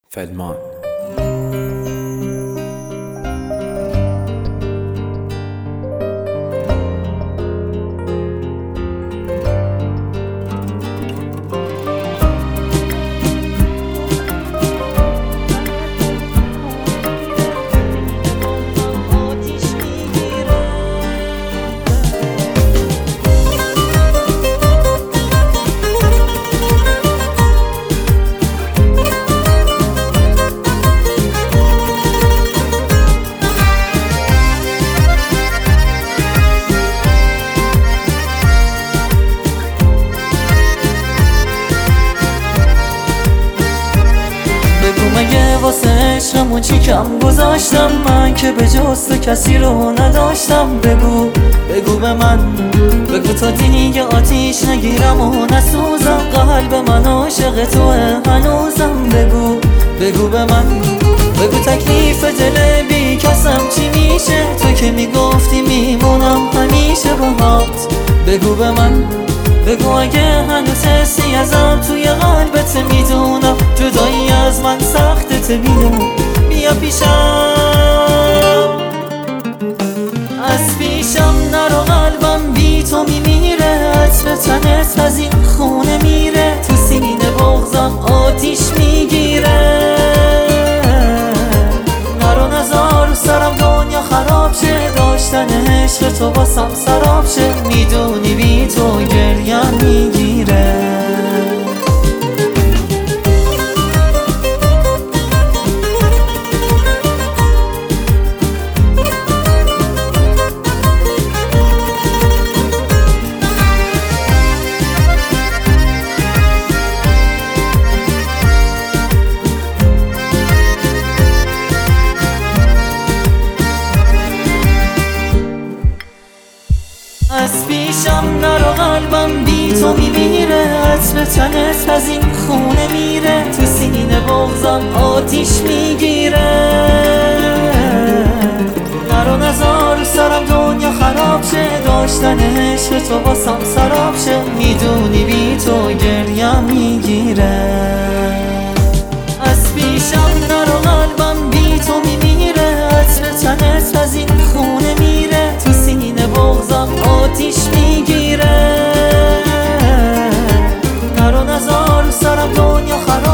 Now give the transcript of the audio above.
فلمان. مگه واسه عشقمون چی کم گذاشتم من که به جز تو کسی رو نداشتم؟ بگو به من، بگو تا دیگه آتیش نگیرم و نسوزم. قلب من عاشق توه هنوزم. بگو به من، بگو تکلیف دل بی کسم چی میشه؟ تو که میگفتی میمونم همیشه باهات. بگو به من، بگو اگه هنوز حسی ازم توی قلبت میدونم جدایی از من سختت بیا پیشم، از پیشم نرو قلبم بی تو میمیره. عطر تنت از این خونه میره، تو سینه بغضم آتیش میگیره. نرو نزار سرم دنیا خراب شه، داشتن عشق تو باسم سراب شه. میدونی بی تو گریم میگیره. از پیشم نرو قلبم بی تو میمیره. عطر تنت از این خونه میره، تو سینه بغضم آتیش میگیره. نرو نزار سرم دنیا خراب شه، داشتن عشق تو باسم سراب شه. میدونی بی تو گریم میگیره. از پیشم نرو قلبم بی تو میمیره. عطر تنت از این خونه میره، تو سینه بغضم آتیش میگیره. نرو نزار سرم دنیا خراب